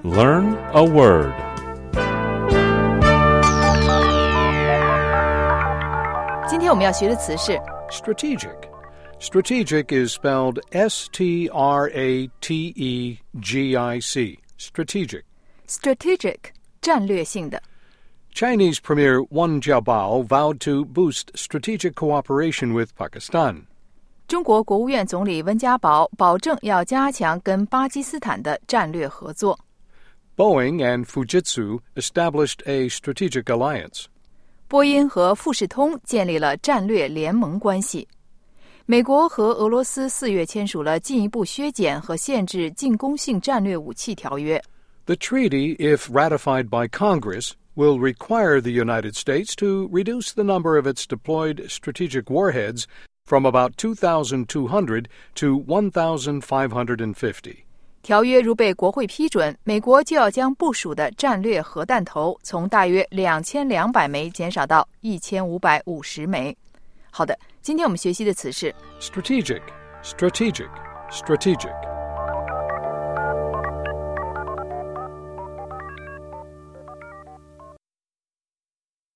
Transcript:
Learn a word. 今天我们要学的词是 Strategic. Strategic is spelled S-T-R-A-T-E-G-I-C. Strategic. strategic 战略性的。 Chinese Premier Wen Jiabao vowed to boost strategic cooperation with Pakistan. 中国国务院总理温家宝保证要加强跟巴基斯坦的战略合作。 Boeing and Fujitsu established a strategic alliance. 波音和富士通建立了战略联盟关系。美国和俄罗斯4月签署了进一步削减和限制进攻性战略武器条约。 The treaty, if ratified by Congress, will require the United States to reduce the number of its deployed strategic warheads from about 2,200 to 1,550. 条约如被国会批准，美国就要将部署的战略核弹头从大约2200枚减少到1550枚。好的，今天我们学习的词是 Strategic, strategic, strategic.